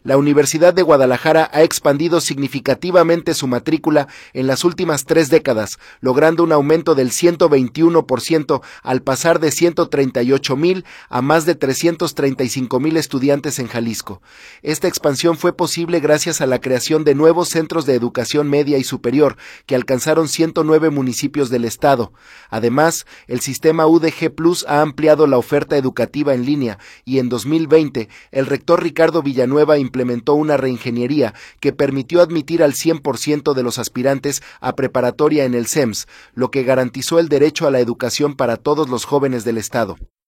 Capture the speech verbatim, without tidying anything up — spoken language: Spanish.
La Universidad de Guadalajara ha expandido significativamente su matrícula en las últimas tres décadas, logrando un aumento del ciento veintiuno por ciento al pasar de ciento treinta y ocho mil a más de trescientos treinta y cinco mil estudiantes en Jalisco. Esta expansión fue posible gracias a la creación de nuevos centros de educación media y superior, que alcanzaron ciento nueve municipios del estado. Además, el sistema U D G Plus ha ampliado la oferta educativa en línea y en dos mil veinte el rector Ricardo Villanueva implementó una reingeniería que permitió admitir al cien por ciento de los aspirantes a preparatoria en el C E M S, lo que garantizó el derecho a la educación para todos los jóvenes del estado.